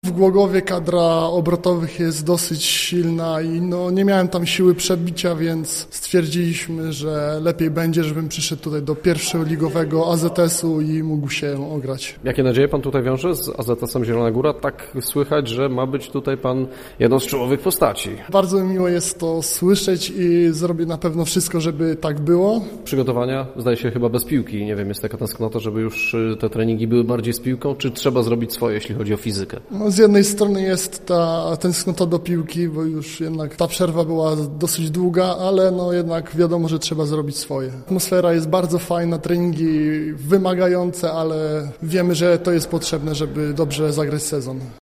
W Głogowie kadra obrotowych jest dosyć silna i nie miałem tam siły przebicia, więc stwierdziliśmy, że lepiej będzie, żebym przyszedł tutaj do pierwszoligowego AZS-u i mógł się ograć. Jakie nadzieje pan tutaj wiąże z AZS-em Zielona Góra? Tak słychać, że ma być tutaj pan jedną z czołowych postaci. Bardzo miło jest to słyszeć i zrobię na pewno wszystko, żeby tak było. Przygotowania zdaje się chyba bez piłki. Nie wiem, jest taka tęsknota, żeby już te treningi były bardziej z piłką, czy trzeba zrobić swoje, jeśli chodzi o fizykę? Z jednej strony jest ta tęsknota do piłki, bo już jednak ta przerwa była dosyć długa, ale jednak wiadomo, że trzeba zrobić swoje. Atmosfera jest bardzo fajna, treningi wymagające, ale wiemy, że to jest potrzebne, żeby dobrze zagrać sezon.